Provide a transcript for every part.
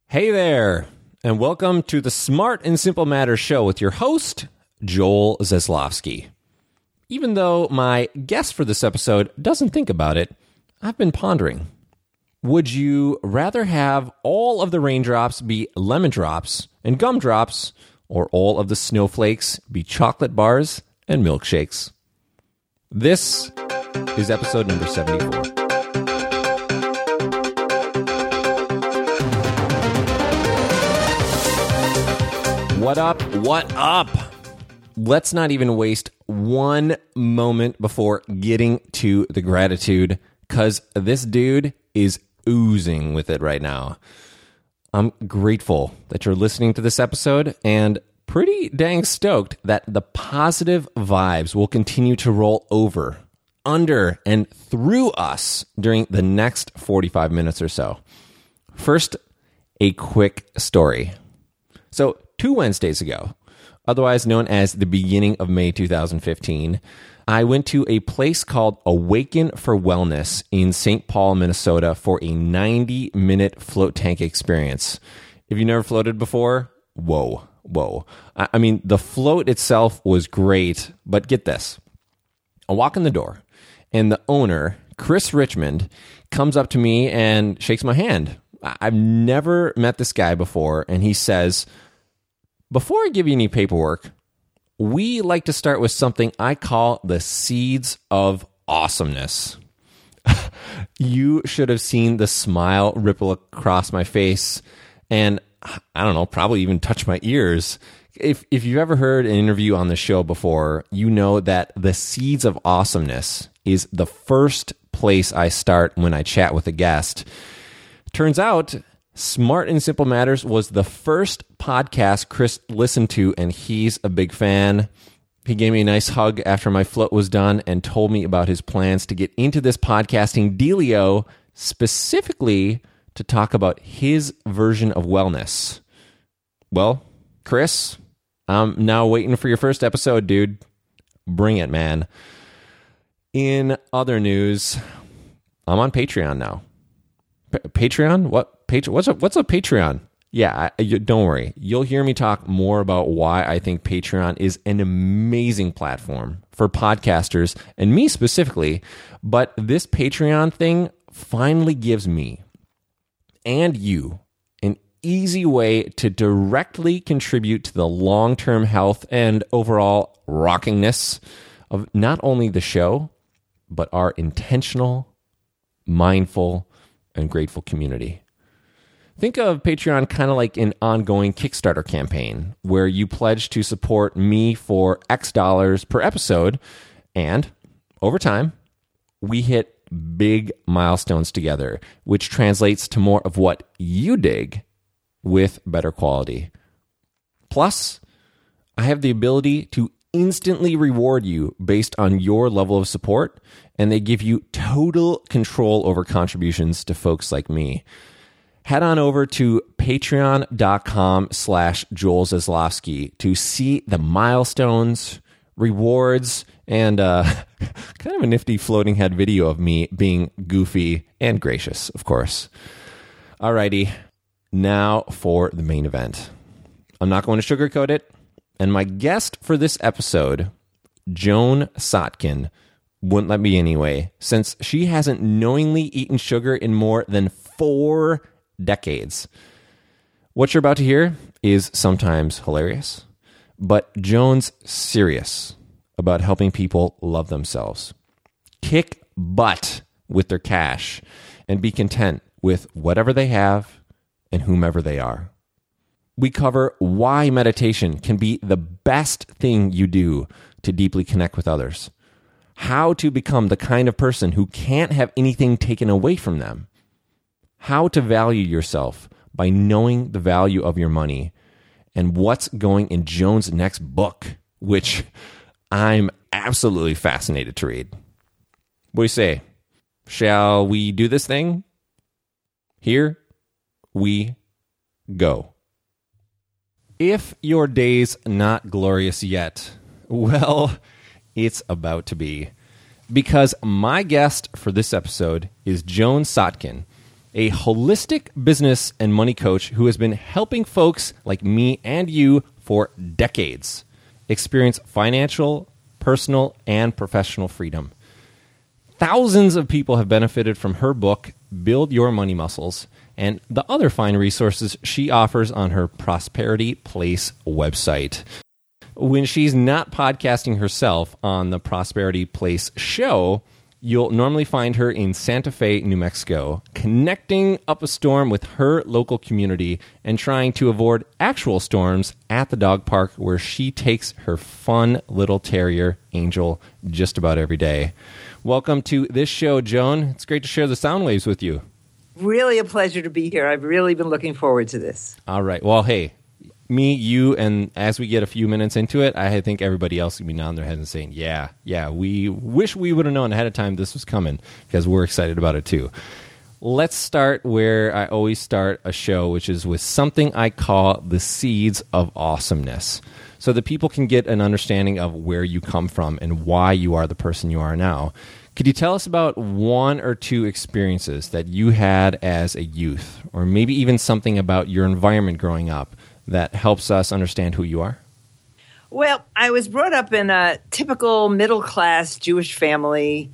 Hey there, and welcome to the Smart and Simple Matters show with your host, Joel Zaslofsky. Even though my guest for this episode doesn't think about it, I've been pondering. Would you rather have all of the raindrops be lemon drops and gumdrops, or all of the snowflakes be chocolate bars and milkshakes? This is episode number 74. What up? What up? Let's not even waste one moment before getting to the gratitude, because this dude is oozing with it right now. I'm grateful that you're listening to this episode and pretty dang stoked that the positive vibes will continue to roll over, under, and through us during the next 45 minutes or so. First, a quick story. So, 2 Wednesdays ago, otherwise known as the beginning of May 2015, I went to a place called Awaken for Wellness in St. Paul, Minnesota for a 90-minute float tank experience. If you've never floated before, whoa. I mean, the float itself was great, but get this. I walk in the door, and the owner, Chris Richmond, comes up to me and shakes my hand. I've never met this guy before, and he says, "Before I give you any paperwork, we like to start with something I call the seeds of awesomeness." You should have seen the smile ripple across my face, and I don't know, probably even touch my ears. If you've ever heard an interview on the show before, you know that the seeds of awesomeness is the first place I start when I chat with a guest. Turns out, Smart and Simple Matters was the first podcast Chris listened to, and he's a big fan. He gave me a nice hug after my float was done and told me about his plans to get into this podcasting dealio, specifically to talk about his version of wellness. Well, Chris, I'm now waiting for your first episode, dude. Bring it, man. In other news, I'm on Patreon now. Patreon? What's a Patreon? Yeah, don't worry. You'll hear me talk more about why I think Patreon is an amazing platform for podcasters, and me specifically. But this Patreon thing finally gives me and you an easy way to directly contribute to the long-term health and overall rockingness of not only the show, but our intentional, mindful, and grateful community. Think of Patreon kind of like an ongoing Kickstarter campaign where you pledge to support me for X dollars per episode, and over time, we hit big milestones together, which translates to more of what you dig with better quality. Plus, I have the ability to instantly reward you based on your level of support, and they give you total control over contributions to folks like me. Head on over to patreon.com/Joel Zaslofsky to see the milestones, rewards, and kind of a nifty floating head video of me being goofy and gracious, of course. Alrighty, now for the main event. I'm not going to sugarcoat it. And my guest for this episode, Joan Sotkin, wouldn't let me anyway, since she hasn't knowingly eaten sugar in more than 4 decades. What you're about to hear is sometimes hilarious, but Joan's serious about helping people love themselves, kick butt with their cash, and be content with whatever they have and whomever they are. We cover why meditation can be the best thing you do to deeply connect with others, how to become the kind of person who can't have anything taken away from them, how to value yourself by knowing the value of your money, and what's going in Joan's next book, which I'm absolutely fascinated to read. What do you say? Shall we do this thing? Here we go. If your day's not glorious yet, well, it's about to be. Because my guest for this episode is Joan Sotkin, a holistic business and money coach who has been helping folks like me and you for decades experience financial, personal, and professional freedom. Thousands of people have benefited from her book, Build Your Money Muscles, and the other fine resources she offers on her Prosperity Place website. When she's not podcasting herself on the Prosperity Place show, you'll normally find her in Santa Fe, New Mexico, connecting up a storm with her local community and trying to avoid actual storms at the dog park where she takes her fun little terrier, Angel, just about every day. Welcome to this show, Joan. It's great to share the sound waves with you. Really a pleasure to be here. I've really been looking forward to this. All right. Well, hey, me, you, and as we get a few minutes into it, I think everybody else will be nodding their heads and saying, yeah, we wish we would have known ahead of time this was coming, because we're excited about it too. Let's start where I always start a show, which is with something I call the seeds of awesomeness, so that people can get an understanding of where you come from and why you are the person you are now. Could you tell us about one or two experiences that you had as a youth, or maybe even something about your environment growing up that helps us understand who you are? Well, I was brought up in a typical middle-class Jewish family,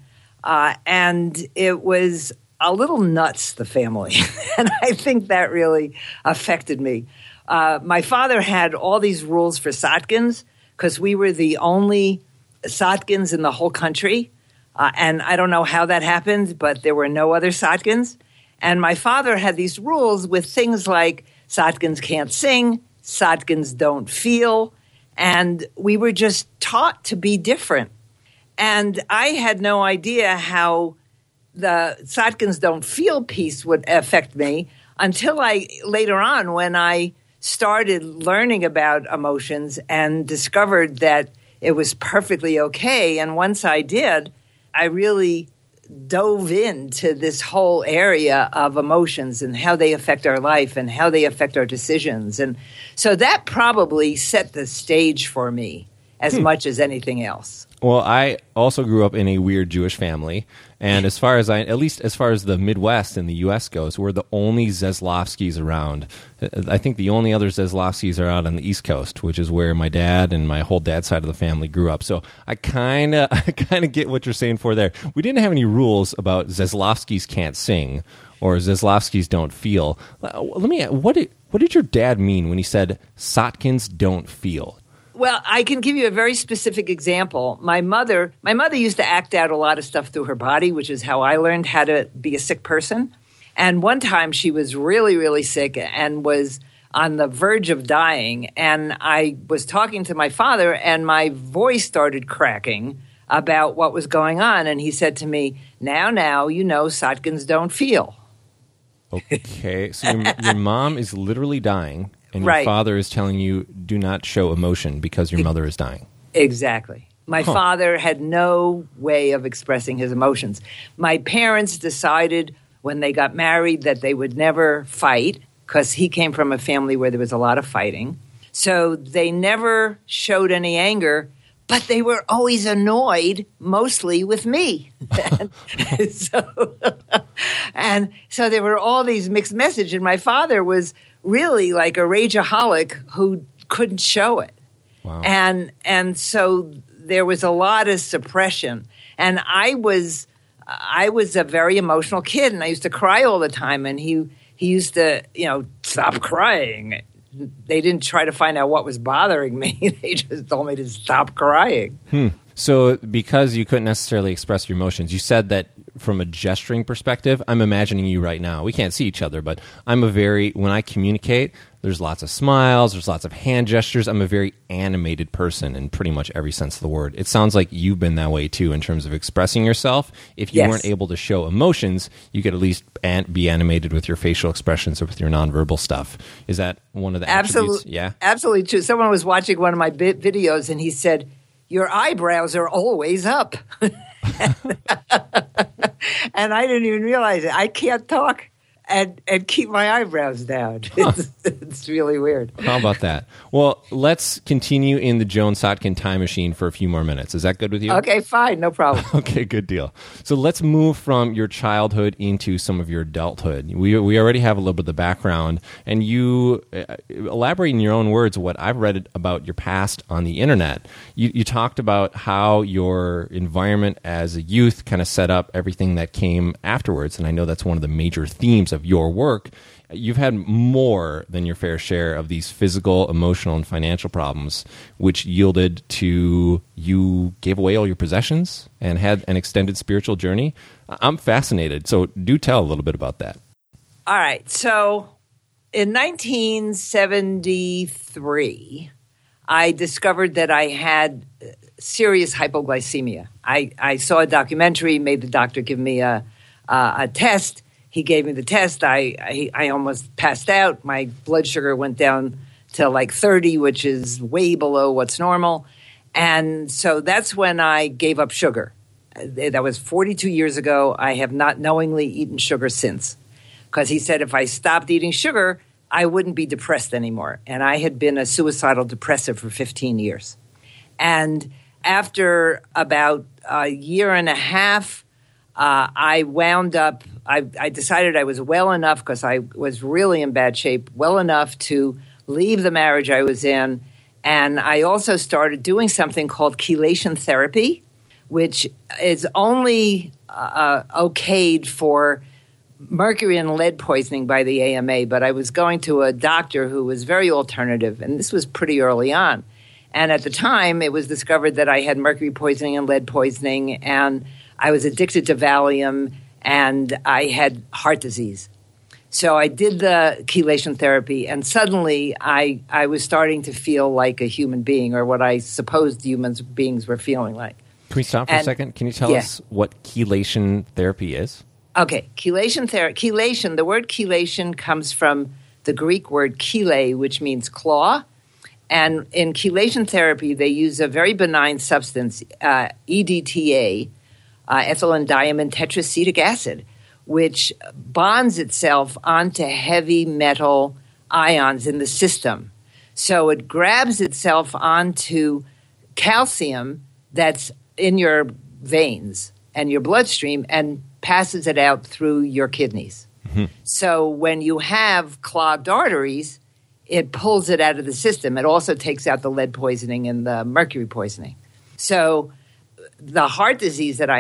and it was a little nuts, the family. And I think that really affected me. My father had all these rules for Sotkins because we were the only Sotkins in the whole country. And I don't know how that happened, but there were no other Sotkins. And my father had these rules with things like Sotkins can't sing, Sotkins don't feel, and we were just taught to be different. And I had no idea how the Sotkins don't feel piece would affect me until later on, when I started learning about emotions and discovered that it was perfectly okay. And once I did, I really dove into this whole area of emotions and how they affect our life and how they affect our decisions. And so that probably set the stage for me as much as anything else. Well, I also grew up in a weird Jewish family, and as far as the Midwest in the U.S. goes, we're the only Zaslavskis around. I think the only other Zaslavskis are out on the East Coast, which is where my dad and my whole dad's side of the family grew up. So I kind of get what you're saying for there. We didn't have any rules about Zaslavskis can't sing or Zaslavskis don't feel. Let me. What did your dad mean when he said Sotkins don't feel? Well, I can give you a very specific example. My mother used to act out a lot of stuff through her body, which is how I learned how to be a sick person. And one time she was really, really sick and was on the verge of dying. And I was talking to my father, and my voice started cracking about what was going on. And he said to me, now, you know, Sotkins don't feel. Okay, so your mom is literally dying. And your right. father is telling you, do not show emotion because your mother is dying. Exactly. My father had no way of expressing his emotions. My parents decided when they got married that they would never fight because he came from a family where there was a lot of fighting. So they never showed any anger, but they were always annoyed, mostly with me. And so there were all these mixed messages. And my father was really like a rageaholic who couldn't show it. Wow. And so there was a lot of suppression. And I was a very emotional kid, and I used to cry all the time. And he used to, stop crying. They didn't try to find out what was bothering me. They just told me to stop crying. So because you couldn't necessarily express your emotions, you said that from a gesturing perspective, I'm imagining you right now. We can't see each other, but when I communicate, there's lots of smiles, there's lots of hand gestures. I'm a very animated person in pretty much every sense of the word. It sounds like you've been that way too in terms of expressing yourself. If you weren't able to show emotions, you could at least be animated with your facial expressions or with your nonverbal stuff. Is that one of the attributes? Yeah, absolutely true. Someone was watching one of my videos, and he said, "Your eyebrows are always up." And I didn't even realize it. I can't talk and keep my eyebrows down. It's really weird. How about that? Well, let's continue in the Joan Sotkin time machine for a few more minutes. Is that good with you? Okay, fine, no problem. Okay, good deal. So let's move from your childhood into some of your adulthood. We already have a little bit of the background, and you elaborate in your own words what I've read about your past on the internet. You talked about how your environment as a youth kind of set up everything that came afterwards, and I know that's one of the major themes of your work. You've had more than your fair share of these physical, emotional, and financial problems, which yielded to you gave away all your possessions and had an extended spiritual journey. I'm fascinated, so do tell a little bit about that. All right, so in 1973, I discovered that I had serious hypoglycemia. I saw a documentary, made the doctor give me a test. He gave me the test. I almost passed out. My blood sugar went down to like 30, which is way below what's normal. And so that's when I gave up sugar. That was 42 years ago. I have not knowingly eaten sugar since, because he said if I stopped eating sugar, I wouldn't be depressed anymore. And I had been a suicidal depressive for 15 years. And after about a year and a half, I wound up, I decided I was well enough, because I was really in bad shape, well enough to leave the marriage I was in. And I also started doing something called chelation therapy, which is only okayed for mercury and lead poisoning by the AMA. But I was going to a doctor who was very alternative, and this was pretty early on. And at the time, it was discovered that I had mercury poisoning and lead poisoning, and I was addicted to Valium, and I had heart disease. So I did the chelation therapy, and suddenly I was starting to feel like a human being, or what I supposed human beings were feeling like. Can we stop for a second? Can you tell us what chelation therapy is? Okay, chelation therapy. Chelation, the word chelation comes from the Greek word chele, which means claw. And in chelation therapy, they use a very benign substance, EDTA, ethylene diamine tetracetic acid, which bonds itself onto heavy metal ions in the system. So it grabs itself onto calcium that's in your veins and your bloodstream and passes it out through your kidneys. Mm-hmm. So when you have clogged arteries, it pulls it out of the system. It also takes out the lead poisoning and the mercury poisoning. So the heart disease that I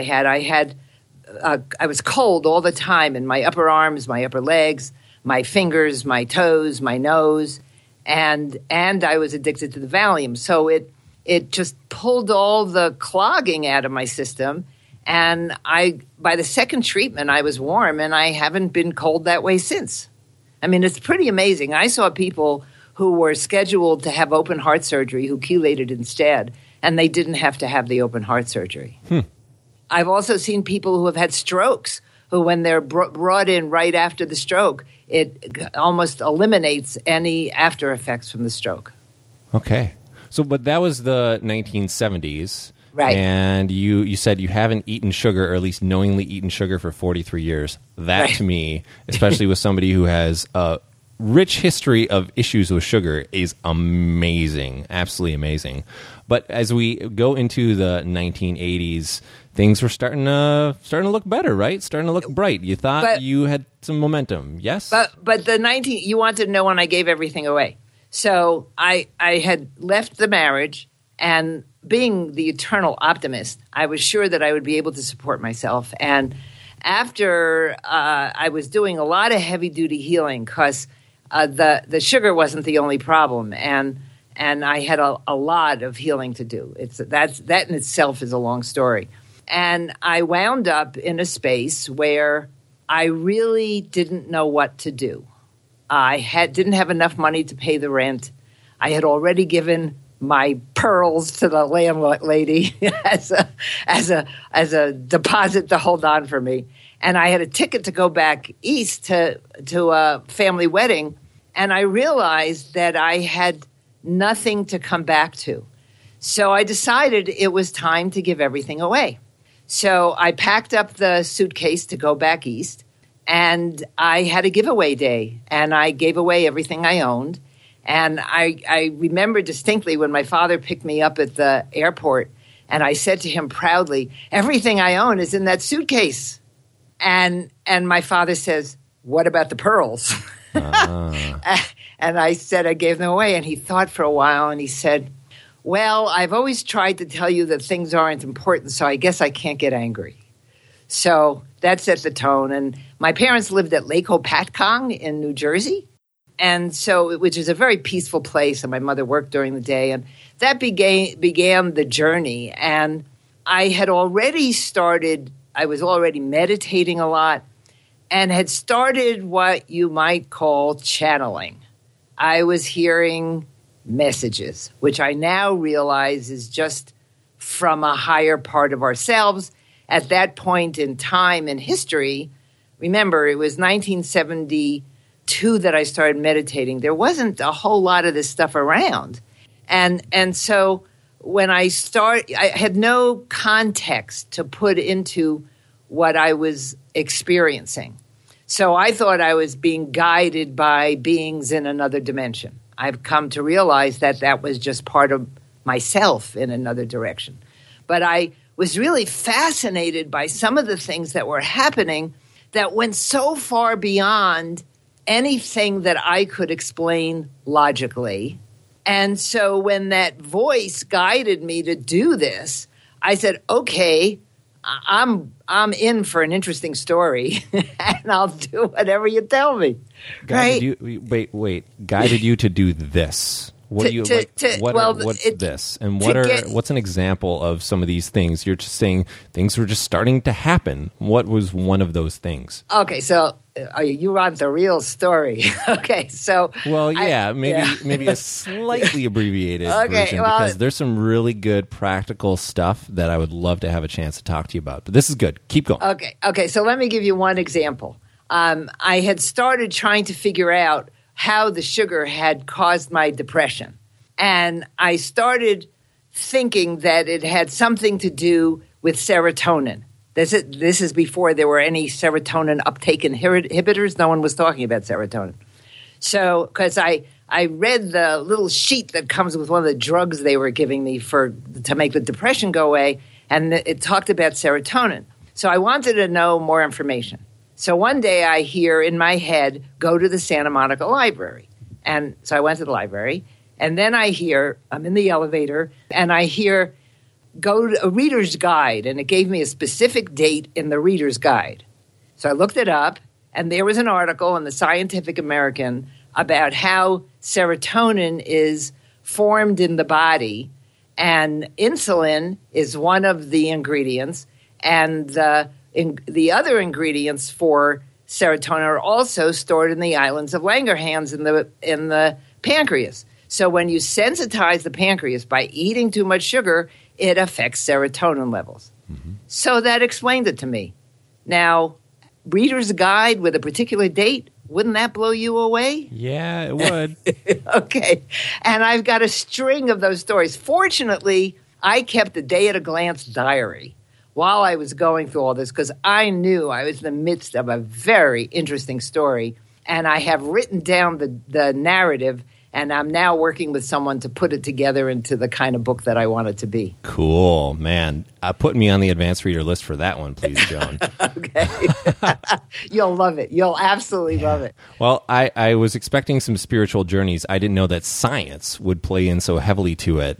was cold all the time in my upper arms, my upper legs, my fingers, my toes, my nose, and I was addicted to the Valium. So it just pulled all the clogging out of my system, and by the second treatment I was warm, and I haven't been cold that way since. I mean, it's pretty amazing. I saw people who were scheduled to have open heart surgery who chelated instead, and they didn't have to have the open heart surgery. I've also seen people who have had strokes, who when they're brought in right after the stroke, it almost eliminates any after effects from the stroke. Okay. So, but that was the 1970s. Right. And you said you haven't eaten sugar, or at least knowingly eaten sugar, for 43 years. That, right, to me, especially with somebody who has a rich history of issues with sugar, is amazing. Absolutely amazing. But as we go into the 1980s, things were starting to look better, right? Starting to look bright. You thought you had some momentum, yes? But you wanted to know when I gave everything away. So I had left the marriage, and being the eternal optimist, I was sure that I would be able to support myself. And after I was doing a lot of heavy-duty healing, because the sugar wasn't the only problem, and I had a lot of healing to do. That in itself is a long story. And I wound up in a space where I really didn't know what to do. I didn't have enough money to pay the rent. I had already given my pearls to the landlady as a deposit to hold on for me, and I had a ticket to go back east to a family wedding, and I realized that I had nothing to come back to. So I decided it was time to give everything away. So I packed up the suitcase to go back east, And I had a giveaway day, and I gave away everything I owned. And I remember distinctly when my father picked me up at the airport, and I said to him proudly, everything I own is in that suitcase. And my father says, what about the pearls? And I said I gave them away. And he thought for a while, and he said, well, I've always tried to tell you that things aren't important, so I guess I can't get angry. So that set the tone. And my parents lived at Lake Hopatcong in New Jersey. And so, which is a very peaceful place, and my mother worked during the day, and that began the journey. And I was already meditating a lot, and had started what you might call channeling. I was hearing messages, which I now realize is just from a higher part of ourselves. At that point in time in history, remember, it was 1972 that I started meditating. There wasn't a whole lot of this stuff around. And so when I had no context to put into what I was experiencing. So I thought I was being guided by beings in another dimension. I've come to realize that that was just part of myself in another direction. But I was really fascinated by some of the things that were happening that went so far beyond anything that I could explain logically. And so when that voice guided me to do this, I said, okay, I'm in for an interesting story, and I'll do whatever you tell me. Guided you, guided you to do this. What do you what's this? And what's an example of some of these things? You're just saying things were just starting to happen. What was one of those things? Okay, so you want the real story. Okay, so maybe a slightly abbreviated version, because there's some really good practical stuff that I would love to have a chance to talk to you about. But this is good. Keep going. Okay. So let me give you one example. I had started trying to figure out how the sugar had caused my depression. And I started thinking that it had something to do with serotonin. This is before there were any serotonin uptake inhibitors. No one was talking about serotonin. So, because I read the little sheet that comes with one of the drugs they were giving me to make the depression go away, and it talked about serotonin. So I wanted to know more information. So one day I hear in my head, go to the Santa Monica Library. And so I went to the library, and then I'm in the elevator, and I hear, go to a reader's guide, and it gave me a specific date in the reader's guide. So I looked it up, and there was an article in the Scientific American about how serotonin is formed in the body, and insulin is one of the ingredients, and the other ingredients for serotonin are also stored in the islands of Langerhans in the pancreas. So when you sensitize the pancreas by eating too much sugar, it affects serotonin levels. Mm-hmm. So that explained it to me. Now, reader's guide with a particular date, wouldn't that blow you away? Yeah, it would. Okay. And I've got a string of those stories. Fortunately, I kept a day-at-a-glance diary while I was going through all this, because I knew I was in the midst of a very interesting story, and I have written down the narrative, and I'm now working with someone to put it together into the kind of book that I want it to be. Cool, man. Put me on the advanced reader list for that one, please, Joan. Okay. You'll love it. You'll absolutely love it. Well, I was expecting some spiritual journeys. I didn't know that science would play in so heavily to it.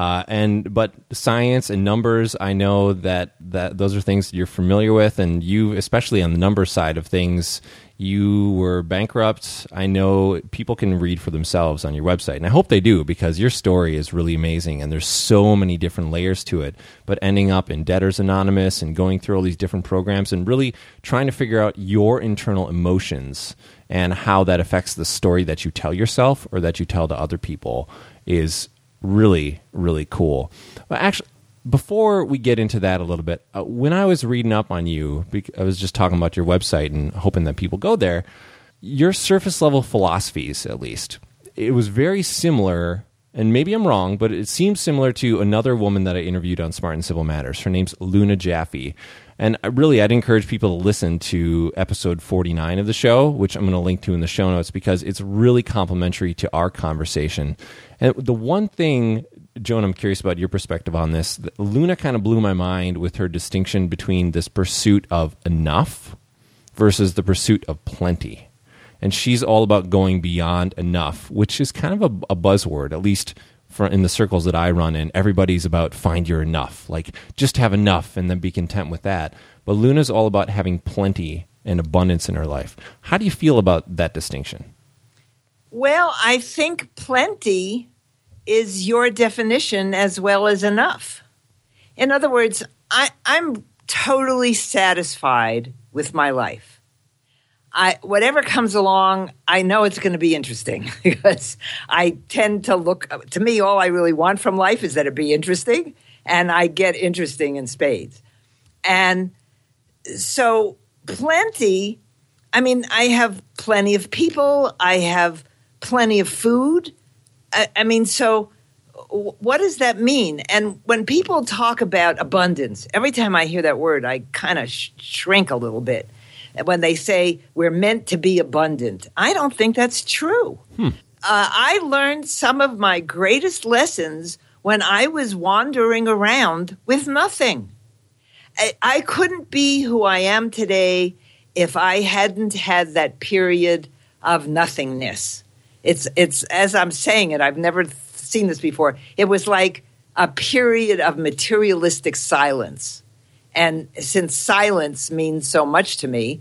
But science and numbers, I know that those are things you're familiar with, and you, especially on the number side of things, you were bankrupt. I know people can read for themselves on your website, and I hope they do, because your story is really amazing, and there's so many different layers to it. But ending up in Debtors Anonymous and going through all these different programs and really trying to figure out your internal emotions and how that affects the story that you tell yourself or that you tell to other people is really, really cool. But actually, before we get into that a little bit, when I was reading up on you, I was just talking about your website and hoping that people go there, your surface level philosophies, at least, it was very similar, and maybe I'm wrong, but it seems similar to another woman that I interviewed on Smart and Civil Matters. Her name's Luna Jaffe. And I'd encourage people to listen to episode 49 of the show, which I'm going to link to in the show notes, because it's really complementary to our conversation. And the one thing, Joan, I'm curious about your perspective on this. Luna kind of blew my mind with her distinction between this pursuit of enough versus the pursuit of plenty. And she's all about going beyond enough, which is kind of a buzzword, at least in the circles that I run in. Everybody's about find your enough, like just have enough and then be content with that. But Luna's all about having plenty and abundance in her life. How do you feel about that distinction? Well, I think plenty is your definition as well as enough. In other words, I'm totally satisfied with my life. Whatever comes along, I know it's going to be interesting because I tend to to me, all I really want from life is that it be interesting, and I get interesting in spades. And so plenty, I mean, I have plenty of people, I have plenty of food. I mean, so what does that mean? And when people talk about abundance, every time I hear that word, I kind of shrink a little bit. When they say we're meant to be abundant, I don't think that's true. I learned some of my greatest lessons when I was wandering around with nothing. I couldn't be who I am today if I hadn't had that period of nothingness. It's as I'm saying it, I've never seen this before. It was like a period of materialistic silence. And since silence means so much to me,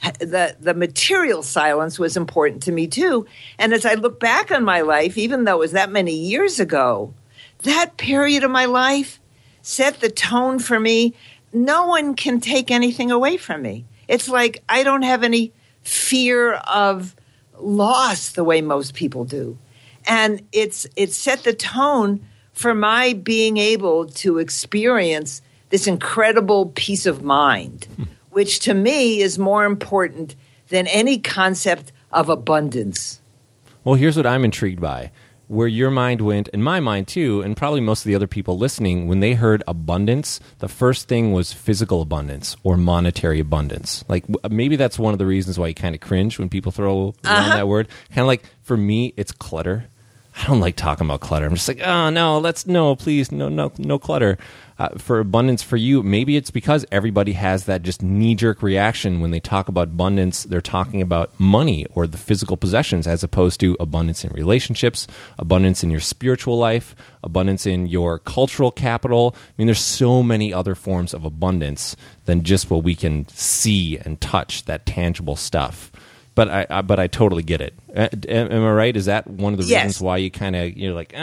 the material silence was important to me too. And as I look back on my life, even though it was that many years ago, that period of my life set the tone for me. No one can take anything away from me. It's like I don't have any fear of loss the way most people do. And it set the tone for my being able to experience this incredible peace of mind, which to me is more important than any concept of abundance. Well, here's what I'm intrigued by. Where your mind went, and my mind too, and probably most of the other people listening, when they heard abundance, the first thing was physical abundance or monetary abundance. Like maybe that's one of the reasons why you kind of cringe when people throw around that word. Kind of like, for me, it's clutter. I don't like talking about clutter. I'm just like, oh, no, please, no clutter. For abundance for you, maybe it's because everybody has that just knee-jerk reaction when they talk about abundance. They're talking about money or the physical possessions as opposed to abundance in relationships, abundance in your spiritual life, abundance in your cultural capital. I mean, there's so many other forms of abundance than just what we can see and touch, that tangible stuff. But I totally get it. Am I right? Is that one of the reasons why you kind of, you're like,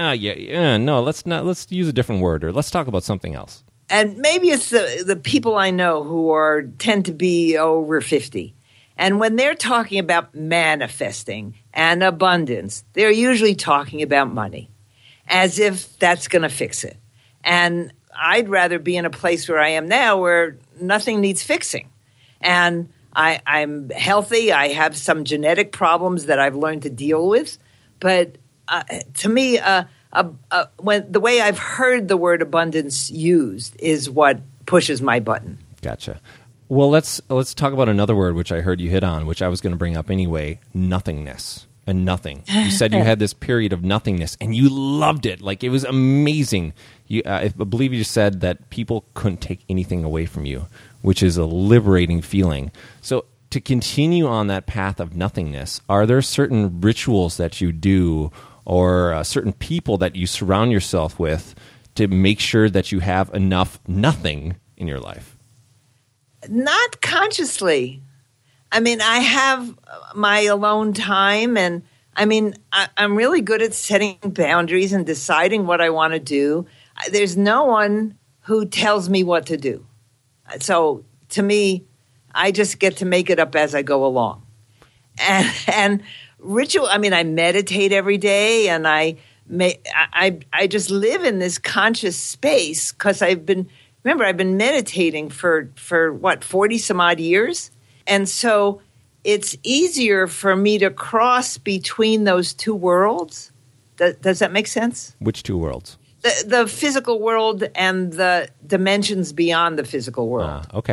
no, let's use a different word, or let's talk about something else? And maybe it's the people I know who tend to be over 50. And when they're talking about manifesting and abundance, they're usually talking about money, as if that's going to fix it. And I'd rather be in a place where I am now where nothing needs fixing. And I'm healthy. I have some genetic problems that I've learned to deal with. But to me, when the way I've heard the word abundance used is what pushes my button. Gotcha. Well, let's talk about another word which I heard you hit on, which I was going to bring up anyway: nothingness and nothing. You said you had this period of nothingness, and you loved it. Like, it was amazing. I believe you said that people couldn't take anything away from you, which is a liberating feeling. So to continue on that path of nothingness, are there certain rituals that you do or certain people that you surround yourself with to make sure that you have enough nothing in your life? Not consciously. I mean, I have my alone time, and I mean, I'm really good at setting boundaries and deciding what I want to do. There's no one who tells me what to do. So to me, I just get to make it up as I go along. And ritual, I mean, I meditate every day, and I just live in this conscious space because I've been meditating for 40 some odd years. And so it's easier for me to cross between those two worlds. Does that make sense? Which two worlds? The physical world and the dimensions beyond the physical world. Okay.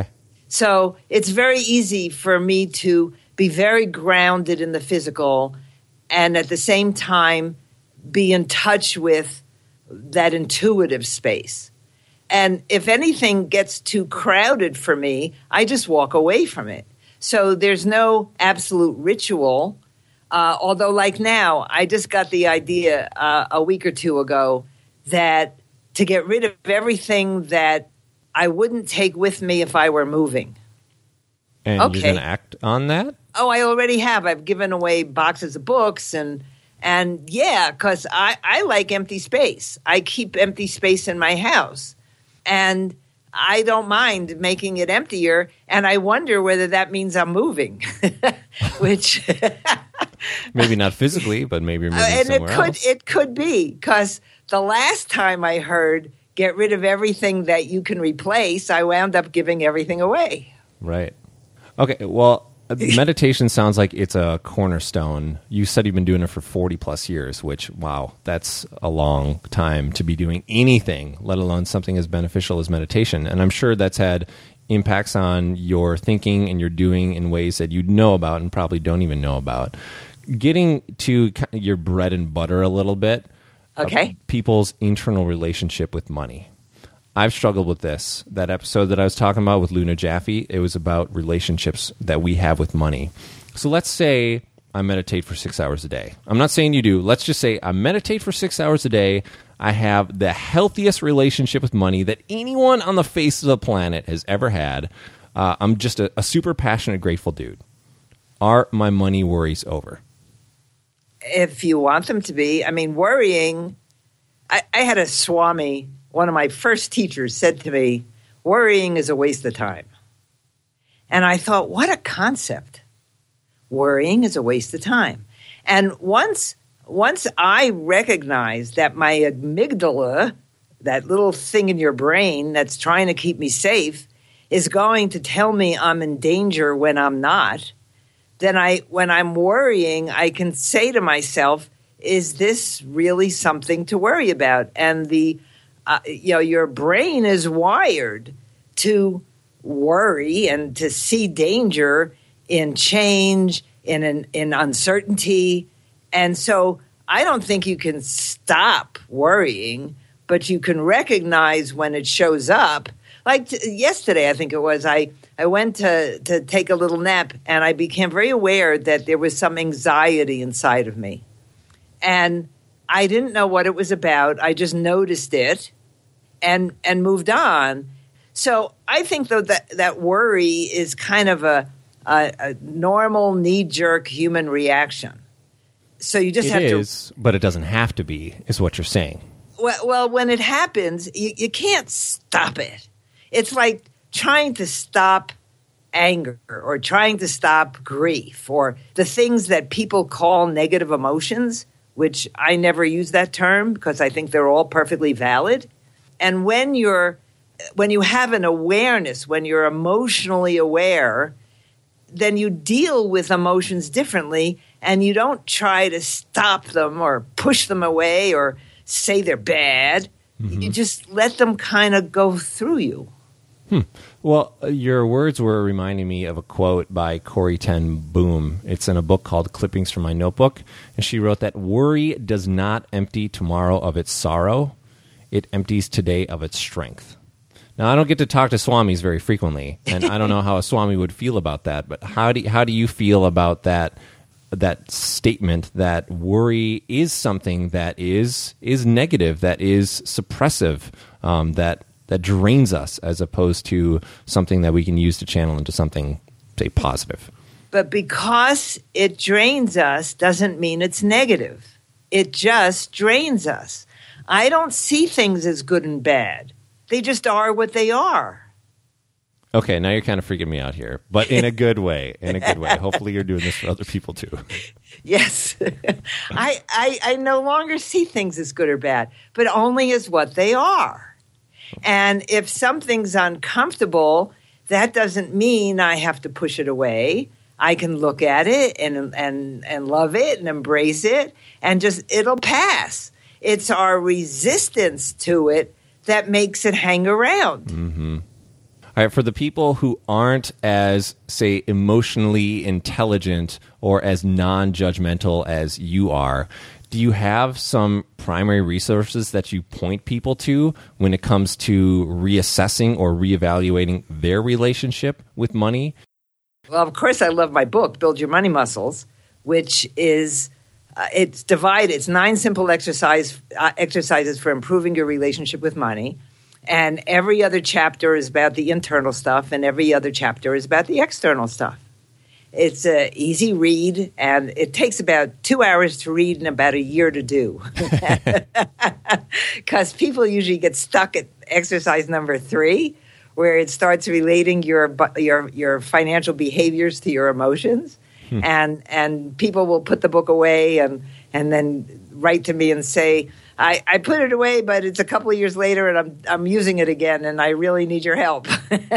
So it's very easy for me to be very grounded in the physical and at the same time be in touch with that intuitive space. And if anything gets too crowded for me, I just walk away from it. So there's no absolute ritual. Although like now, I just got the idea a week or two ago that to get rid of everything that I wouldn't take with me if I were moving. And you're going to act on that? Oh, I already have. I've given away boxes of books and yeah, because I like empty space. I keep empty space in my house. And I don't mind making it emptier, and I wonder whether that means I'm moving, which maybe not physically, but maybe you're moving somewhere else. It could be, because the last time I heard get rid of everything that you can replace, I wound up giving everything away. Right. Okay, well, meditation sounds like it's a cornerstone. You said you've been doing it for 40 plus years, which, wow, that's a long time to be doing anything, let alone something as beneficial as meditation. And I'm sure that's had impacts on your thinking and your doing in ways that you know about and probably don't even know about. Getting to your bread and butter a little bit, okay, people's internal relationship with money. I've struggled with this. That episode that I was talking about with Luna Jaffe, it was about relationships that we have with money. So let's say I meditate for 6 hours a day. I'm not saying you do. Let's just say I meditate for 6 hours a day. I have the healthiest relationship with money that anyone on the face of the planet has ever had. I'm just a super passionate, grateful dude. Are my money worries over? If you want them to be. I mean, worrying, I had a Swami, one of my first teachers, said to me, worrying is a waste of time. And I thought, what a concept. Worrying is a waste of time. And once I recognized that my amygdala, that little thing in your brain that's trying to keep me safe, is going to tell me I'm in danger when I'm not, then when I'm worrying, I can say to myself, is this really something to worry about? And your brain is wired to worry and to see danger in change, in uncertainty. And so I don't think you can stop worrying, but you can recognize when it shows up. Like yesterday, I think it was, I went to take a little nap, and I became very aware that there was some anxiety inside of me. And I didn't know what it was about. I just noticed it and moved on. So I think, though, that worry is kind of a normal knee-jerk human reaction. So you just have to... It is, but it doesn't have to be, is what you're saying. Well, when it happens, you can't stop it. It's like trying to stop anger or trying to stop grief or the things that people call negative emotions, which I never use that term because I think they're all perfectly valid. And when you have an awareness, when you're emotionally aware, then you deal with emotions differently, and you don't try to stop them or push them away or say they're bad. Mm-hmm. You just let them kind of go through you. Well, your words were reminding me of a quote by Corrie ten Boom. It's in a book called Clippings from My Notebook, and she wrote that worry does not empty tomorrow of its sorrow. It empties today of its strength. Now, I don't get to talk to swamis very frequently, and I don't know how a swami would feel about that, but how do you feel about that statement that worry is something that is negative, that is suppressive, that drains us, as opposed to something that we can use to channel into something, say, positive? But because it drains us doesn't mean it's negative. It just drains us. I don't see things as good and bad. They just are what they are. Okay, now you're kind of freaking me out here, but in a good way. In a good way. Hopefully, you're doing this for other people too. Yes, I no longer see things as good or bad, but only as what they are. And if something's uncomfortable, that doesn't mean I have to push it away. I can look at it and love it and embrace it, and it'll pass. It's our resistance to it that makes it hang around. Mm-hmm. All right, for the people who aren't as, say, emotionally intelligent or as non-judgmental as you are, do you have some primary resources that you point people to when it comes to reassessing or reevaluating their relationship with money? Well, of course, I love my book, Build Your Money Muscles, which is it's divided. It's 9 simple exercises for improving your relationship with money. And every other chapter is about the internal stuff, and every other chapter is about the external stuff. It's an easy read, and it takes about 2 hours to read and about a year to do. Because people usually get stuck at exercise number 3, where it starts relating your financial behaviors to your emotions. And people will put the book away and then write to me and say, I put it away, but it's a couple of years later and I'm using it again and I really need your help.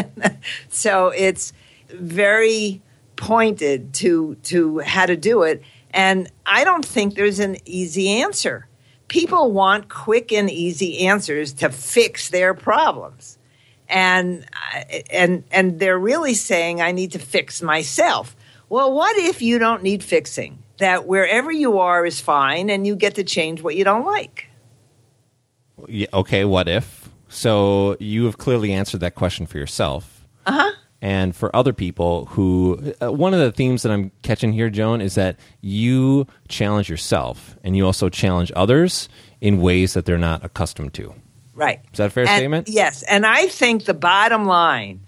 So it's very pointed to how to do it. And I don't think there's an easy answer. People want quick and easy answers to fix their problems. And they're really saying, I need to fix myself. Well, what if you don't need fixing? That wherever you are is fine and you get to change what you don't like. Yeah, okay, what if? So you have clearly answered that question for yourself. Uh-huh. And for other people who, one of the themes that I'm catching here, Joan, is that you challenge yourself and you also challenge others in ways that they're not accustomed to. Right. Is that a fair statement? Yes. And I think the bottom line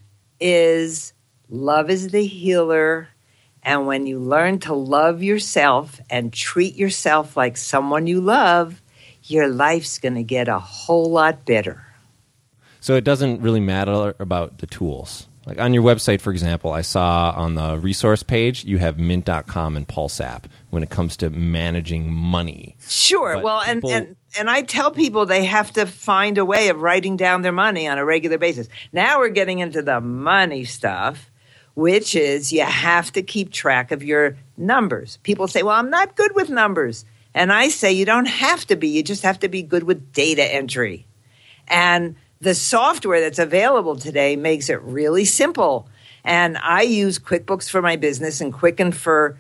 is love is the healer. And when you learn to love yourself and treat yourself like someone you love, your life's going to get a whole lot better. So it doesn't really matter about the tools. Like on your website, for example, I saw on the resource page, you have Mint.com and PulseApp when it comes to managing money. Sure. But well, people... and I tell people they have to find a way of writing down their money on a regular basis. Now we're getting into the money stuff, which is you have to keep track of your numbers. People say, well, I'm not good with numbers. And I say you don't have to be. You just have to be good with data entry. And the software that's available today makes it really simple. And I use QuickBooks for my business and Quicken for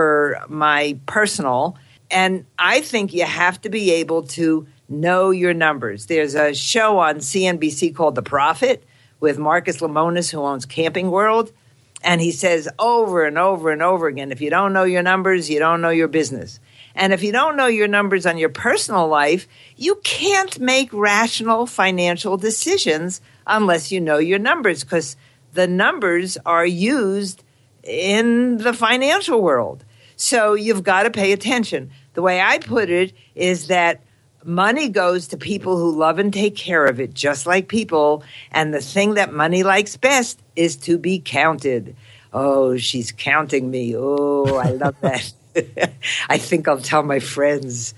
my personal. And I think you have to be able to know your numbers. There's a show on CNBC called The Profit with Marcus Lemonis, who owns Camping World. And he says over and over and over again, if you don't know your numbers, you don't know your business. And if you don't know your numbers on your personal life, you can't make rational financial decisions unless you know your numbers, because the numbers are used in the financial world. So you've got to pay attention. The way I put it is that money goes to people who love and take care of it, just like people. And the thing that money likes best is to be counted. Oh, she's counting me. Oh, I love that. I think I'll tell my friends.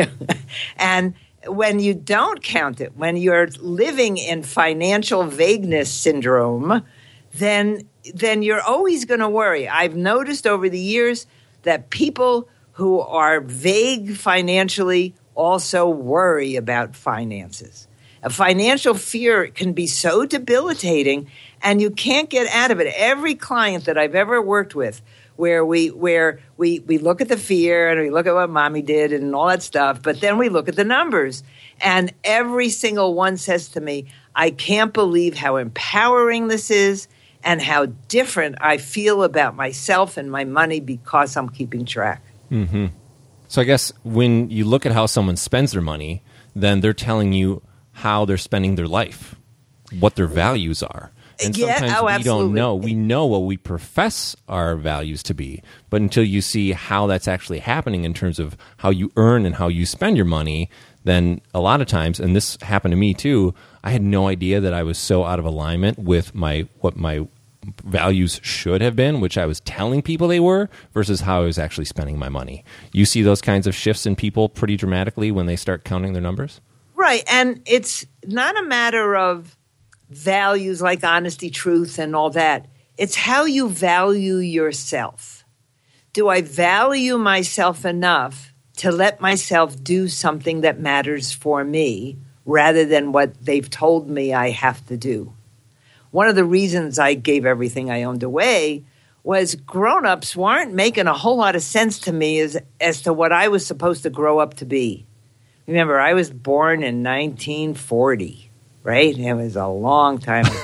And when you don't count it, when you're living in financial vagueness syndrome, then you're always going to worry. I've noticed over the years that people who are vague financially also worry about finances. A financial fear can be so debilitating, and you can't get out of it. Every client that I've ever worked with, where we look at the fear and we look at what mommy did and all that stuff, but then we look at the numbers. And every single one says to me, I can't believe how empowering this is and how different I feel about myself and my money because I'm keeping track. Mm-hmm. So I guess when you look at how someone spends their money, then they're telling you how they're spending their life, what their values are. And sometimes we don't know. We know what we profess our values to be, but until you see how that's actually happening in terms of how you earn and how you spend your money, then a lot of times, and this happened to me too, I had no idea that I was so out of alignment with what my values should have been, which I was telling people they were, versus how I was actually spending my money. You see those kinds of shifts in people pretty dramatically when they start counting their numbers? Right, and it's not a matter of values like honesty, truth, and all that. It's how you value yourself. Do I value myself enough to let myself do something that matters for me rather than what they've told me I have to do? one of the reasons I gave everything I owned away was grown-ups weren't making a whole lot of sense to me as to what I was supposed to grow up to be. Remember, I was born in 1940, right? It was a long time ago.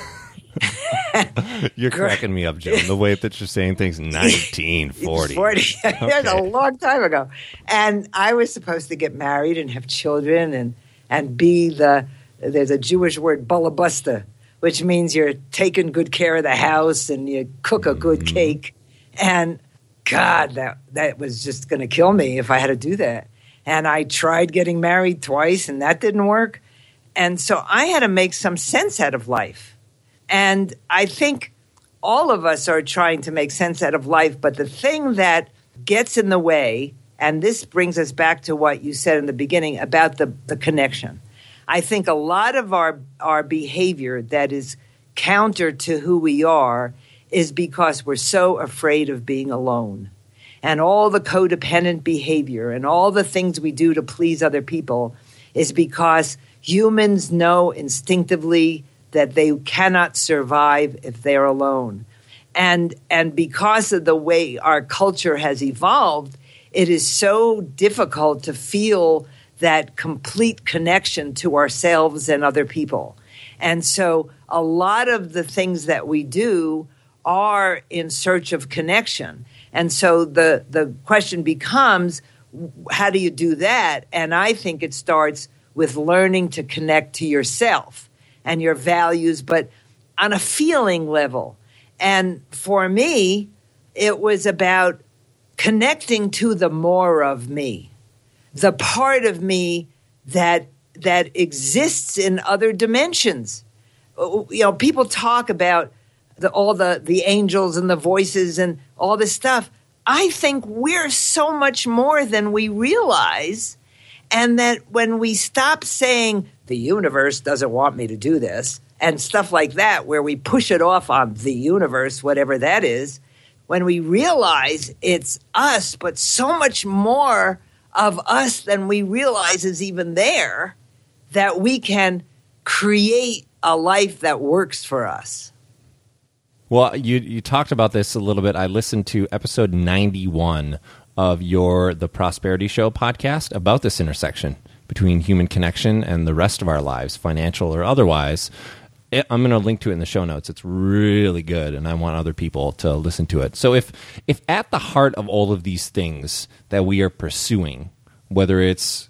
You're cracking me up, Joan. The way that you're saying things, 1940. 40. That was a long time ago. And I was supposed to get married and have children and be there's a Jewish word, balabusta, which means you're taking good care of the house and you cook a good cake. And God, that was just going to kill me if I had to do that. And I tried getting married twice, and that didn't work. And so I had to make some sense out of life. And I think all of us are trying to make sense out of life, but the thing that gets in the way, and this brings us back to what you said in the beginning about the connection. I think a lot of our behavior that is counter to who we are is because we're so afraid of being alone. And all the codependent behavior and all the things we do to please other people is because humans know instinctively that they cannot survive if they're alone. And because of the way our culture has evolved, it is so difficult to feel that complete connection to ourselves and other people. And so a lot of the things that we do are in search of connection. And so the question becomes, how do you do that? And I think it starts with learning to connect to yourself and your values, but on a feeling level. And for me, it was about connecting to the more of me, the part of me that exists in other dimensions. You know, people talk about all the angels and the voices and all this stuff. I think we're so much more than we realize, and that when we stop saying the universe doesn't want me to do this and stuff like that, where we push it off on the universe, whatever that is, when we realize it's us, but so much more of us than we realize is even there, that we can create a life that works for us. Well, you talked about this a little bit. I listened to episode 91 of The Prosperity Show podcast about this intersection between human connection and the rest of our lives, financial or otherwise. I'm going to link to it in the show notes. It's really good, and I want other people to listen to it. So if at the heart of all of these things that we are pursuing, whether it's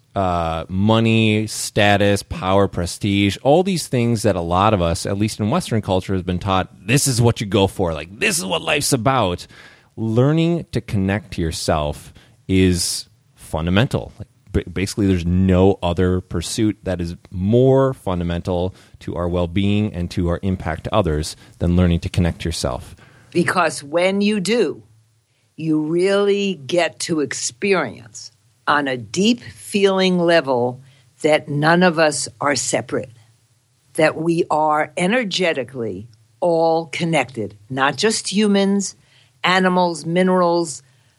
money, status, power, prestige, all these things that a lot of us, at least in Western culture, has been taught, this is what you go for. Like, this is what life's about. Learning to connect to yourself is fundamental. Basically, there's no other pursuit that is more fundamental to our well-being and to our impact to others than learning to connect to yourself. Because when you do, you really get to experience on a deep feeling level that none of us are separate, that we are energetically all connected, not just humans, animals, minerals,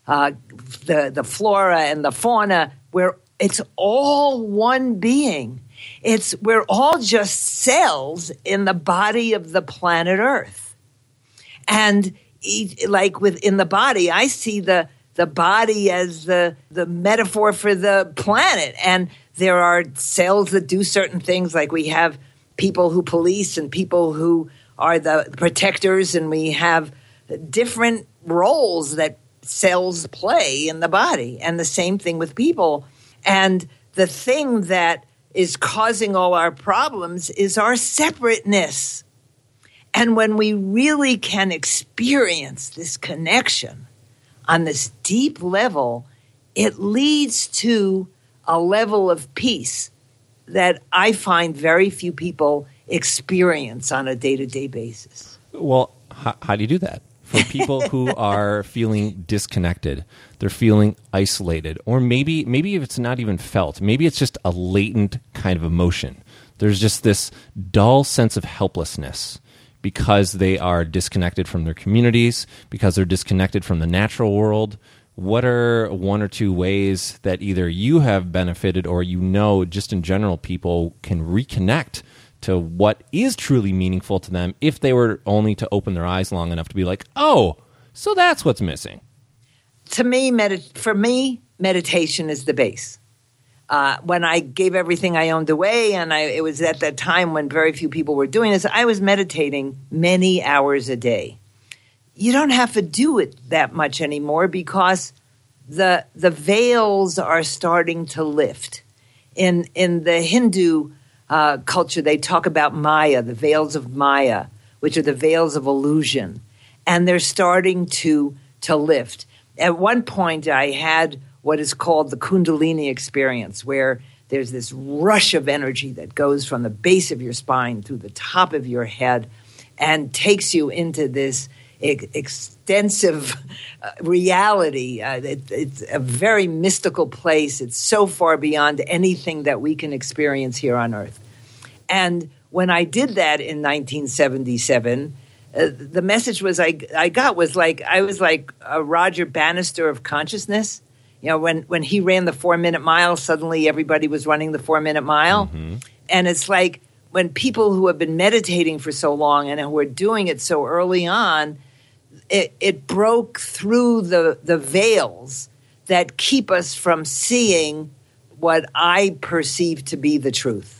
the flora and the fauna, where it's all one being. We're all just cells in the body of the planet Earth. And like within the body, I see the body as the metaphor for the planet. And there are cells that do certain things, like we have people who police and people who are the protectors, and we have different roles that cells play in the body. And the same thing with people. And the thing that is causing all our problems is our separateness. And when we really can experience this connection on this deep level, it leads to a level of peace that I find very few people experience on a day-to-day basis. Well, how do you do that? For people who are feeling disconnected, they're feeling isolated, or maybe if it's not even felt, maybe it's just a latent kind of emotion. There's just this dull sense of helplessness because they are disconnected from their communities, because they're disconnected from the natural world. What are one or two ways that either you have benefited or just in general people can reconnect to what is truly meaningful to them if they were only to open their eyes long enough to be like, oh, so that's what's missing. To me, for me, meditation is the base. When I gave everything I owned away, and it was at that time when very few people were doing this, I was meditating many hours a day. You don't have to do it that much anymore because the veils are starting to lift. In the Hindu culture, they talk about Maya, the veils of Maya, which are the veils of illusion, and they're starting to lift. At one point, I had what is called the Kundalini experience, where there's this rush of energy that goes from the base of your spine through the top of your head and takes you into this extensive reality. It's a very mystical place. It's so far beyond anything that we can experience here on Earth. And when I did that in 1977, the message I was like a Roger Bannister of consciousness. You know, when he ran the 4-minute mile, suddenly everybody was running the 4-minute mile. Mm-hmm. And it's like when people who have been meditating for so long and who are doing it so early on, it broke through the veils that keep us from seeing what I perceive to be the truth.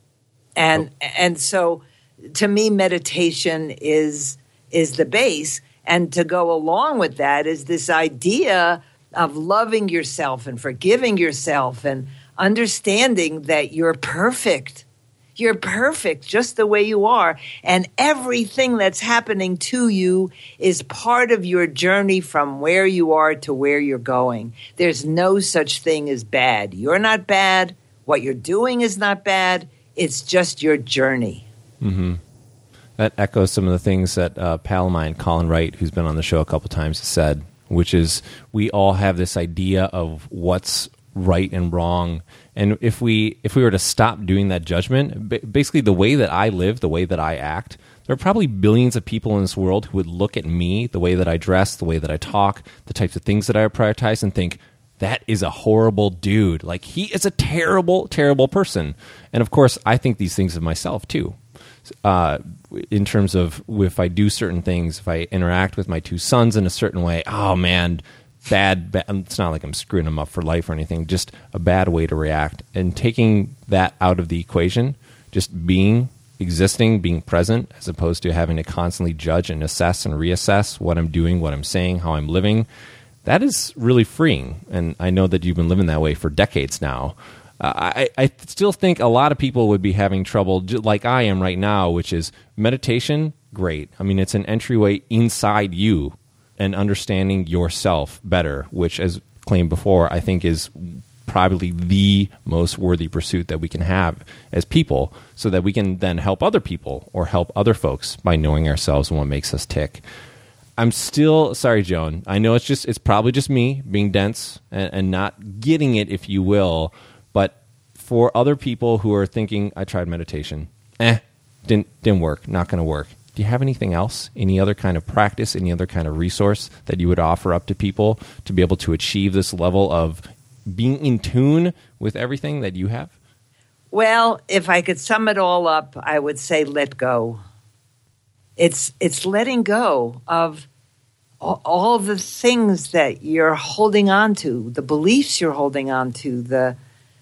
And so to me, meditation is the base. And to go along with that is this idea of loving yourself and forgiving yourself and understanding that you're perfect. You're perfect just the way you are. And everything that's happening to you is part of your journey from where you are to where you're going. There's no such thing as bad. You're not bad. What you're doing is not bad. It's just your journey. Mm-hmm. That echoes some of the things that a pal of mine, Colin Wright, who's been on the show a couple times, has said, which is we all have this idea of what's right and wrong. And if we were to stop doing that judgment, basically the way that I live, the way that I act, there are probably billions of people in this world who would look at me, the way that I dress, the way that I talk, the types of things that I prioritize, and think, that is a horrible dude. Like, he is a terrible, terrible person. And of course, I think these things of myself too. In terms of if I do certain things, if I interact with my two sons in a certain way, oh man, bad. It's not like I'm screwing them up for life or anything, just a bad way to react. And taking that out of the equation, just being, existing, being present, as opposed to having to constantly judge and assess and reassess what I'm doing, what I'm saying, how I'm living, that is really freeing. And I know that you've been living that way for decades now. I still think a lot of people would be having trouble, like I am right now, which is meditation, great. I mean, it's an entryway inside you and understanding yourself better, which, as claimed before, I think is probably the most worthy pursuit that we can have as people, so that we can then help other people or help other folks by knowing ourselves and what makes us tick. I'm still sorry, Joan. I know it's probably just me being dense and not getting it, if you will. But for other people who are thinking, I tried meditation, didn't work, not going to work. Do you have anything else? Any other kind of practice? Any other kind of resource that you would offer up to people to be able to achieve this level of being in tune with everything that you have? Well, if I could sum it all up, I would say let go. It's letting go of all the things that you're holding on to, the beliefs you're holding on to, the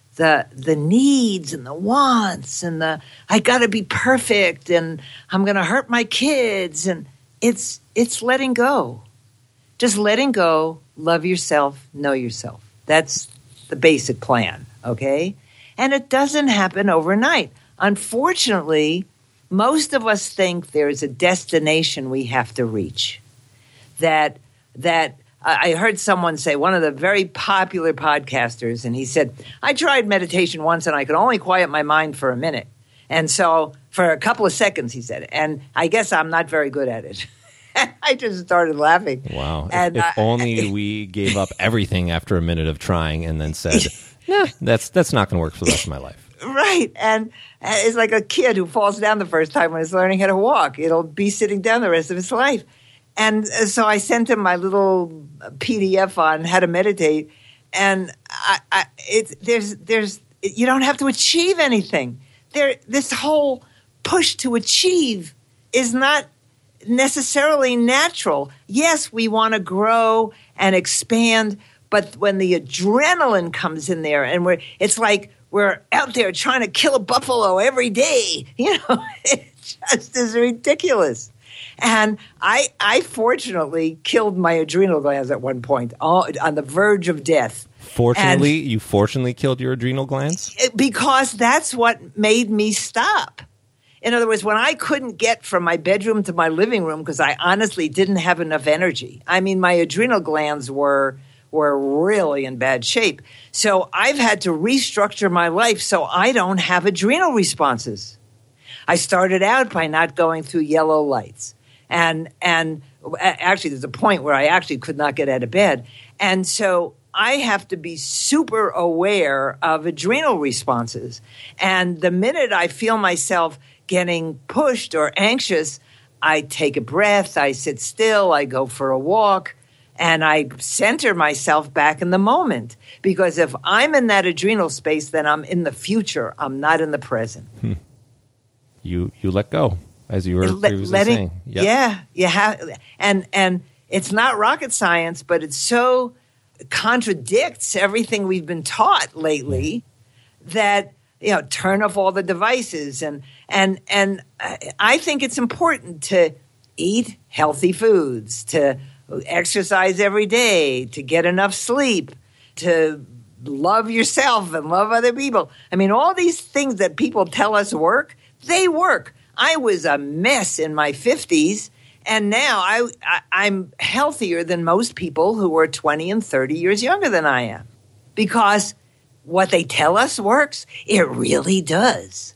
needs and the wants and I got to be perfect and I'm going to hurt my kids, and it's letting go. Just letting go, love yourself, know yourself. That's the basic plan, okay? And it doesn't happen overnight. Unfortunately, most of us think there's a destination we have to reach. That I heard someone say, one of the very popular podcasters, and he said, I tried meditation once and I could only quiet my mind for a minute. And so for a couple of seconds, he said, and I guess I'm not very good at it. I just started laughing. Wow. And if only we gave up everything after a minute of trying and then said, no, that's not going to work for the rest of my life. Right. And it's like a kid who falls down the first time when he's learning how to walk. It'll be sitting down the rest of his life. And so I sent him my little PDF on how to meditate. And you don't have to achieve anything. This whole push to achieve is not necessarily natural. Yes, we want to grow and expand, but when the adrenaline comes in there and it's like we're out there trying to kill a buffalo every day, it just is ridiculous. And I fortunately killed my adrenal glands at one point, on the verge of death. Fortunately, you fortunately killed your adrenal glands? Because that's what made me stop. In other words, when I couldn't get from my bedroom to my living room because I honestly didn't have enough energy. I mean, my adrenal glands were really in bad shape. So I've had to restructure my life so I don't have adrenal responses. I started out by not going through yellow lights. And actually, there's a point where I actually could not get out of bed. And so I have to be super aware of adrenal responses. And the minute I feel myself getting pushed or anxious, I take a breath, I sit still, I go for a walk, and I center myself back in the moment. Because if I'm in that adrenal space, then I'm in the future. I'm not in the present. You let go, as you were previously saying. Yep. Yeah, you have, and it's not rocket science, but it so contradicts everything we've been taught lately that turn off all the devices and I think it's important to eat healthy foods, to exercise every day, to get enough sleep, to love yourself and love other people. I mean, all these things that people tell us work, they work. I was a mess in my 50s, and now I'm healthier than most people who are 20 and 30 years younger than I am. Because what they tell us works, it really does.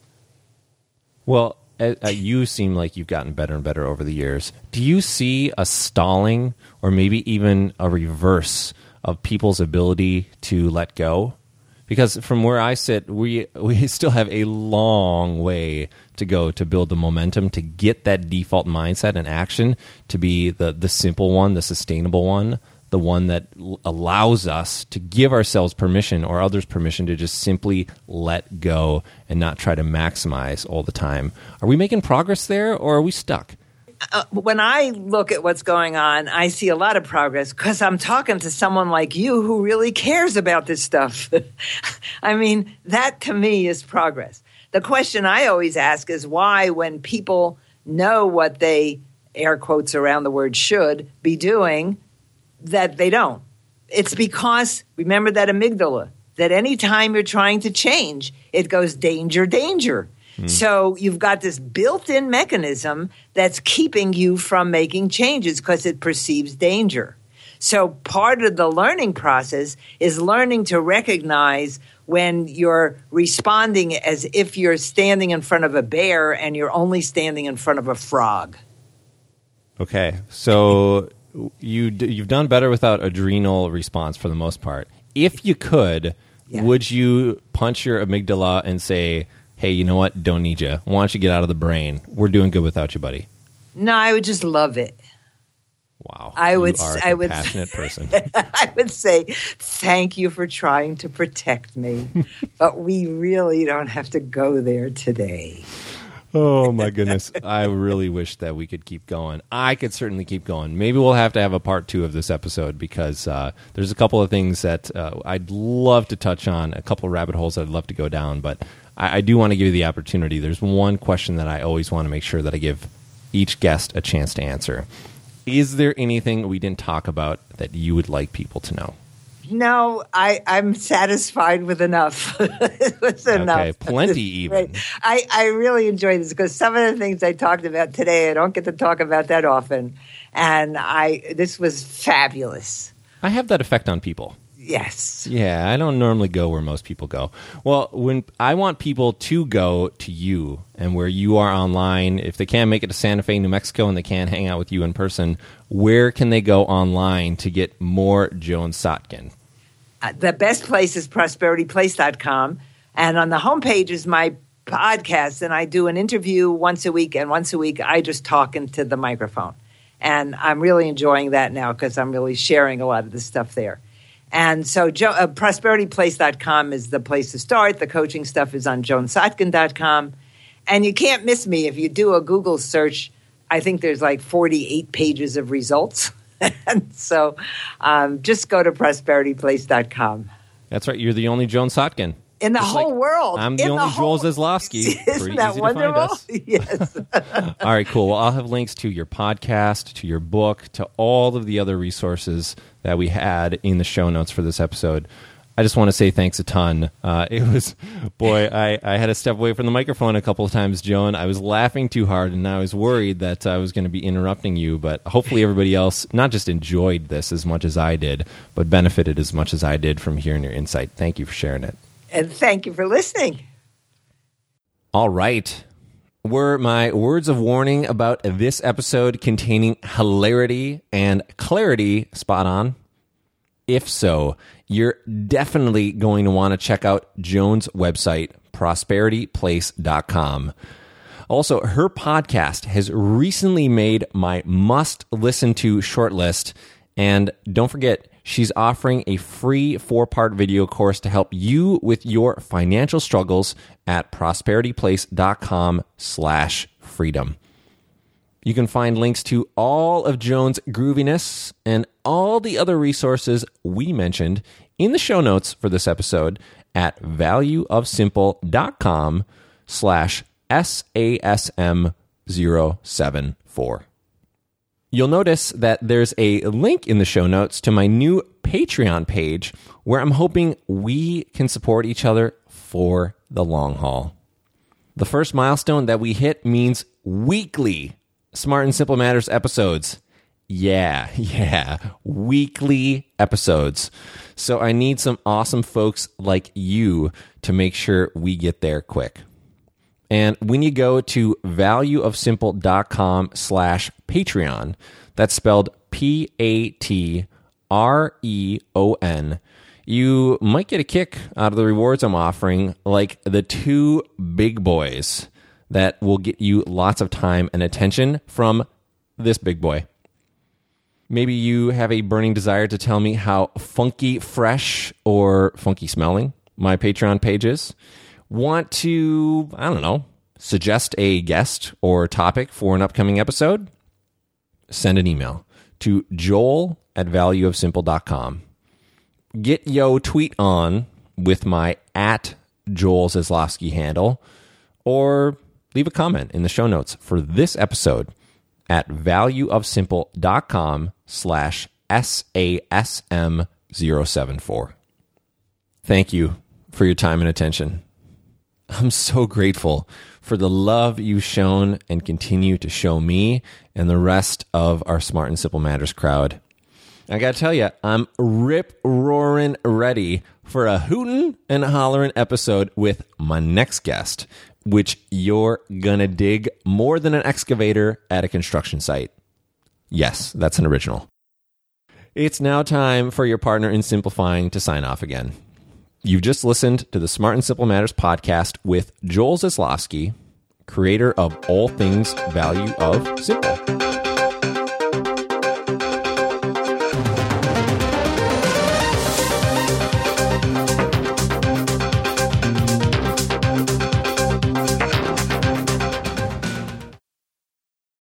Well, you seem like you've gotten better and better over the years. Do you see a stalling or maybe even a reverse of people's ability to let go? Because from where I sit, we still have a long way to go to build the momentum to get that default mindset and action to be the simple one, the sustainable one, the one that allows us to give ourselves permission or others permission to just simply let go and not try to maximize all the time. Are we making progress there, or are we stuck? When I look at what's going on, I see a lot of progress because I'm talking to someone like you who really cares about this stuff. I mean, that to me is progress. The question I always ask is why, when people know what they, air quotes around the word should, be doing, that they don't. It's because, remember that amygdala, that anytime you're trying to change, it goes danger, danger. So you've got this built-in mechanism that's keeping you from making changes because it perceives danger. So part of the learning process is learning to recognize when you're responding as if you're standing in front of a bear and you're only standing in front of a frog. Okay, so you've done better without adrenal response for the most part. If you could, would you punch your amygdala and say, hey, you know what? Don't need you. Why don't you get out of the brain? We're doing good without you, buddy. No, I would just love it. Wow. I would a passionate person. I would say, thank you for trying to protect me, but we really don't have to go there today. Oh, my goodness. I really wish that we could keep going. I could certainly keep going. Maybe we'll have to have a part 2 of this episode because there's a couple of things that I'd love to touch on, a couple of rabbit holes I'd love to go down, but I do want to give you the opportunity. There's one question that I always want to make sure that I give each guest a chance to answer. Is there anything we didn't talk about that you would like people to know? No, I'm satisfied with enough. It was enough. Okay, plenty even. I really enjoyed this because some of the things I talked about today, I don't get to talk about that often. And this was fabulous. I have that effect on people. Yes. Yeah, I don't normally go where most people go. Well, when I want people to go to you and where you are online, if they can't make it to Santa Fe, New Mexico, and they can't hang out with you in person, where can they go online to get more Joan Sotkin? The best place is prosperityplace.com. And on the homepage is my podcast, and I do an interview once a week, and once a week I just talk into the microphone. And I'm really enjoying that now because I'm really sharing a lot of the stuff there. And so prosperityplace.com is the place to start. The coaching stuff is on joansotkin.com. And you can't miss me. If you do a Google search, I think there's like 48 pages of results. And so just go to prosperityplace.com. That's right. You're the only Joan Sotkin. In the whole world. I'm the only Joel Zaslofsky. Isn't that wonderful? Yes. All right, cool. Well, I'll have links to your podcast, to your book, to all of the other resources that we had in the show notes for this episode. I just want to say thanks a ton. It was, boy, I had to step away from the microphone a couple of times, Joan. I was laughing too hard, and I was worried that I was going to be interrupting you. But hopefully everybody else not just enjoyed this as much as I did, but benefited as much as I did from hearing your insight. Thank you for sharing it. And thank you for listening. All right. Were my words of warning about this episode containing hilarity and clarity spot on? If so, you're definitely going to want to check out Joan's website, prosperityplace.com. Also, her podcast has recently made my must-listen-to shortlist. And don't forget, she's offering a free 4-part video course to help you with your financial struggles at prosperityplace.com/freedom. You can find links to all of Joan's grooviness and all the other resources we mentioned in the show notes for this episode at valueofsimple.com/SASM074. You'll notice that there's a link in the show notes to my new Patreon page where I'm hoping we can support each other for the long haul. The first milestone that we hit means weekly Smart and Simple Matters episodes. Yeah, weekly episodes. So I need some awesome folks like you to make sure we get there quick. And when you go to valueofsimple.com/Patreon, that's spelled Patreon, you might get a kick out of the rewards I'm offering, like the 2 big boys that will get you lots of time and attention from this big boy. Maybe you have a burning desire to tell me how funky fresh or funky smelling my Patreon page is. Want to, I don't know, suggest a guest or topic for an upcoming episode? Send an email to joel@valueofsimple.com. Get yo tweet on with my @JoelZaslofsky handle, or leave a comment in the show notes for this episode at valueofsimple.com/SASM074. Thank you for your time and attention. I'm so grateful for the love you've shown and continue to show me and the rest of our Smart and Simple Matters crowd. I got to tell you, I'm rip-roaring ready for a hootin' and hollerin' episode with my next guest, which you're going to dig more than an excavator at a construction site. Yes, that's an original. It's now time for your partner in simplifying to sign off again. You've just listened to the Smart and Simple Matters podcast with Joel Zaslofsky, creator of All Things Value of Simple.